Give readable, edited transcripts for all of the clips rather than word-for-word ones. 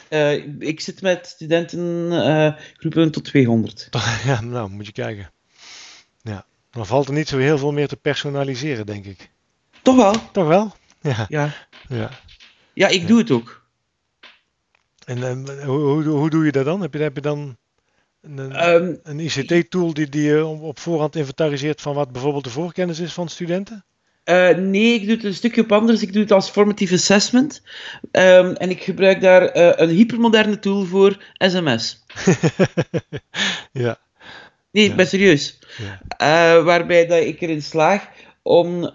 Ik zit met studenten groepen tot 200. Ja, nou, moet je kijken. Ja. Dan valt er niet zo heel veel meer te personaliseren, denk ik. Toch wel? Toch wel? Ja, Ja. ja, Ja, ik ja. doe het ook. En hoe doe je dat dan? Heb je dan Ehm, een ICT-tool die je op voorhand inventariseert van wat bijvoorbeeld de voorkennis is van studenten? nee, ik doe het een stukje op anders. Ik doe het als formative assessment. En ik gebruik daar een hypermoderne tool voor, SMS. Ja, Nee, ik ja, ben serieus. ja, Waarbij dat ik erin slaag om,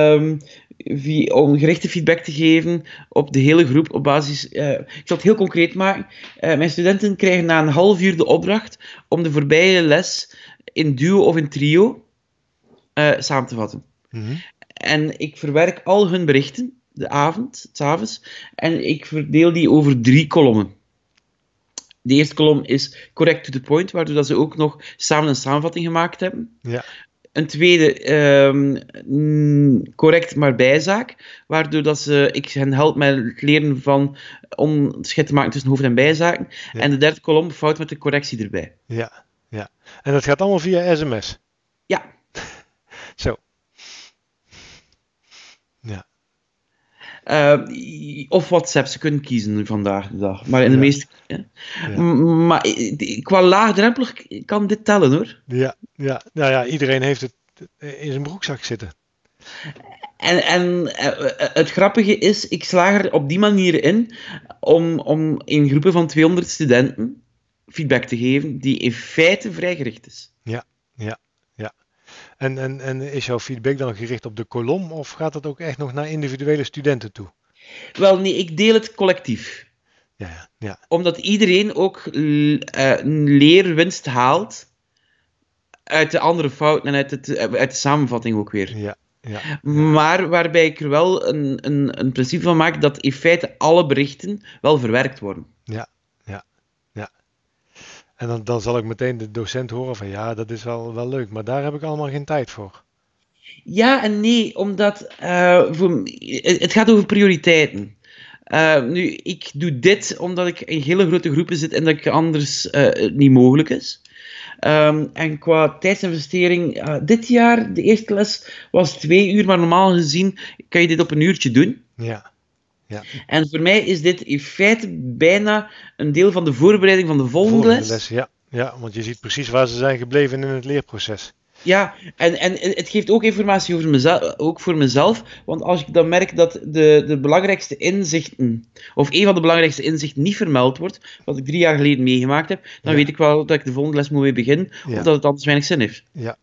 om gerichte feedback te geven op de hele groep op basis... ik zal het heel concreet maken. Mijn studenten krijgen na een half uur de opdracht om de voorbije les in duo of in trio samen te vatten. mhm, En ik verwerk al hun berichten, de avond, 's avonds, en ik verdeel die over 3 kolommen. De eerste kolom is correct to the point, waardoor dat ze ook nog samen een samenvatting gemaakt hebben. ja, Een tweede, correct maar bijzaak, waardoor dat ik hen help met het leren van onderscheid te maken tussen hoofd- en bijzaken. ja, En de derde kolom, fout met de correctie erbij. ja, ja. En dat gaat allemaal via SMS. Ja, Zo, ja, of WhatsApp, ze kunnen kiezen vandaag de dag. Maar in de ja, meeste... Ja. ja, Maar qua laagdrempelig kan dit tellen, hoor. ja, ja. Nou ja, iedereen heeft het in zijn broekzak zitten. En het grappige is, ik slaag er op die manier in om in groepen van 200 studenten feedback te geven die in feite vrijgericht is. Ja, ja, ja. En is jouw feedback dan gericht op de kolom of gaat het ook echt nog naar individuele studenten toe? Wel, nee, ik deel het collectief. Ja, ja, ja, Omdat iedereen ook leerwinst haalt uit de andere fouten en uit de samenvatting ook weer. ja, ja, ja, Maar waarbij ik er wel een principe van maak dat in feite alle berichten wel verwerkt worden. ja, ja, ja. En dan zal ik meteen de docent horen van ja, dat is wel leuk, maar daar heb ik allemaal geen tijd voor. Ja en nee, omdat het gaat over prioriteiten. Nu, ik doe dit omdat ik in hele grote groepen zit en dat ik anders het niet mogelijk is. En qua tijdsinvestering, dit jaar, de eerste les was 2 uur, maar normaal gezien kan je dit op een uurtje doen. Ja, ja. En voor mij is dit in feite bijna een deel van de voorbereiding van de volgende Volgende les. les, ja. Ja, want je ziet precies waar ze zijn gebleven in het leerproces. Ja, en het geeft ook informatie over mezelf, ook voor mezelf. Want als ik dan merk dat de belangrijkste inzichten, of een van de belangrijkste inzichten niet vermeld wordt, wat ik 3 jaar geleden meegemaakt heb, dan Ja, weet ik wel dat ik de volgende les moet mee beginnen, of ja, dat het anders weinig zin heeft. ja,